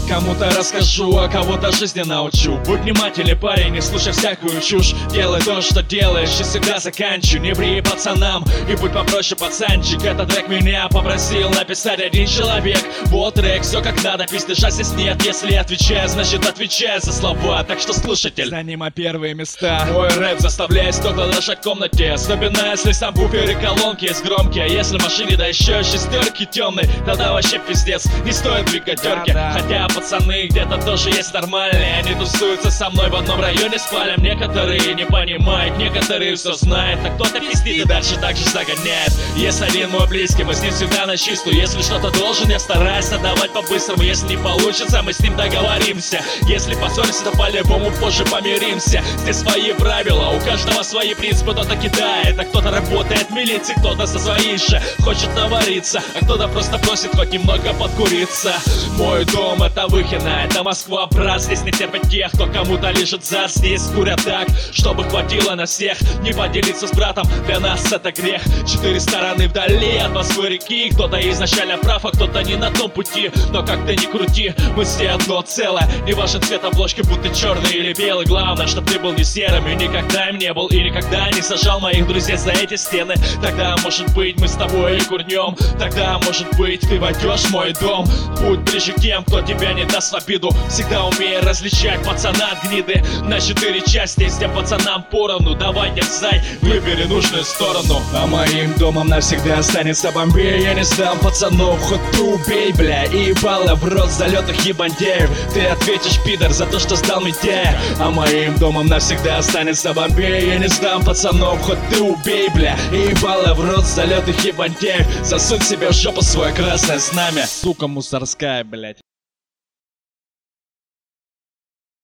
Кому-то расскажу, а кого-то жизни научу. Будь внимательный, парень, не слушай всякую чушь. Делай то, что делаешь, и всегда заканчивай. Не ври пацанам и будь попроще, пацанчик. Этот трек меня попросил написать один человек. Вот трек, все как надо, пиздежа здесь нет. Если отвечаю, значит отвечаю за слова. Так что слушатель, заним первые места. Мой рэп заставляет стекла дрожать в комнате. Особенно если сам буфер и колонки есть громкие. Если в машине, да еще шестерки темные, тогда вообще пиздец, не стоит двигать терки. Хотя пацаны где-то тоже есть нормальные. Они тусуются со мной в одном районе, спалим. Некоторые не понимают, некоторые все знают. А кто-то пиздит и дальше так же загоняет. Есть один мой близкий, мы с ним всегда на чистую. Если что-то должен, я стараюсь отдавать по-быстрому. Если не получится, мы с ним договоримся. Если поссоримся, то по-любому позже помиримся. Здесь свои правила, у каждого свои принципы. Кто-то кидает, а кто-то работает в милиции. Кто-то со своей же хочет навариться, а кто-то просто просит хоть немного подкуриться. Мой дом — это Выхино, это Москва, брат. Здесь не терпят тех, кто кому-то лежит зад. Здесь курят так, чтобы хватило на всех. Не поделиться с братом, для нас это грех. 4 стороны вдали от Москвы реки. Кто-то изначально прав, а кто-то не на том пути. Но как ты ни крути, мы все одно целое. Не важен цвет обложки, будь ты черный или белый. Главное, чтоб ты был не серым и никогда им не был. И никогда не сажал моих друзей за эти стены. Тогда, может быть, мы с тобой и курнем. Тогда, может быть, ты войдешь в мой дом. Будь ближе к тем, кто тебя не даст в обиду. Всегда умей различать пацана от гниды. На 4 части, всем пацанам поровну. Давай, дерзай, выбери нужную сторону. А моим домом навсегда останется Бомбей. Я не сдам пацанов, хоть ты убей, бля. И ебало в рот залетных ебандеев. Ты ответишь, пидор, за то, что сдал медиа. А моим домом навсегда останется Бомбей. Я не сдам пацанов, хоть ты убей, бля. И ебало в рот залетных ебандеев. Засунь себе в жопу свое красное знамя. Сука мусорская, блядь.